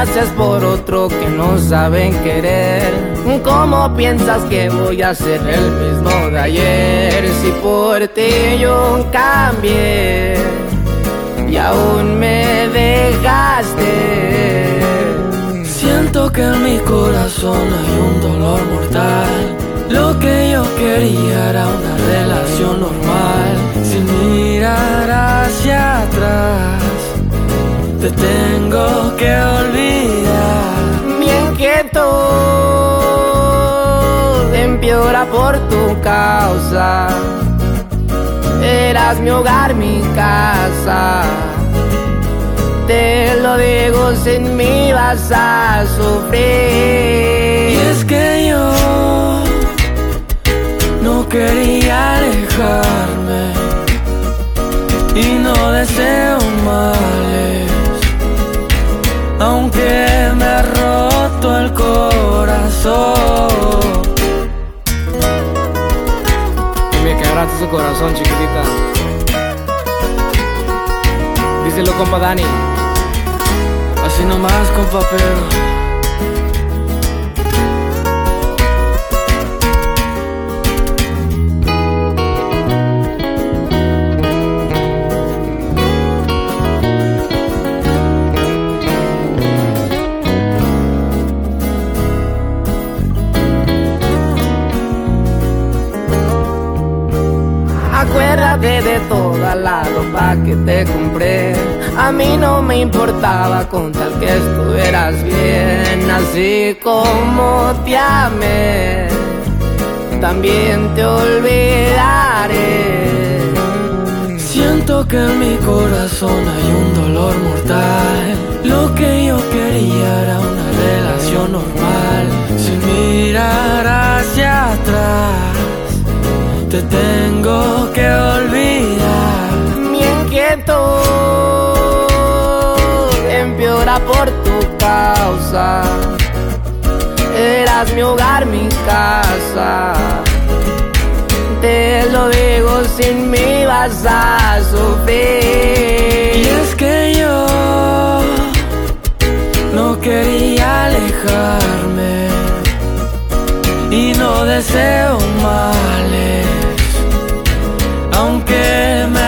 gracias por otro que no saben querer. ¿Cómo piensas que voy a ser el mismo de ayer? Si por ti yo cambié y aún me dejaste. Siento que en mi corazón hay un dolor mortal. Lo que yo quería era una relación normal, sin mirar hacia atrás. Te tengo que olvidar. Mi inquietud empeora por tu causa. Eras mi hogar, mi casa. Te lo digo, sin mí vas a sufrir. Y es que yo no quería alejarme y no deseo males, aunque me ha roto el corazón. Y me quebraste su corazón, chiquitita. Díselo, compa Dani. Así nomás, compa Pedro. Acuérdate de toda la ropa que te compré. A mí no me importaba con tal que estuvieras bien. Así como te amé, también te olvidaré. Siento que en mi corazón hay un dolor mortal. Lo que yo quería era una relación normal, sin mirar hacia atrás. Te tengo que olvidar. Mi inquietud empeora por tu causa. Eras mi hogar, mi casa. Te lo digo, sin mí vas a sufrir. Y es que yo no quería alejarme y no deseo males, aunque me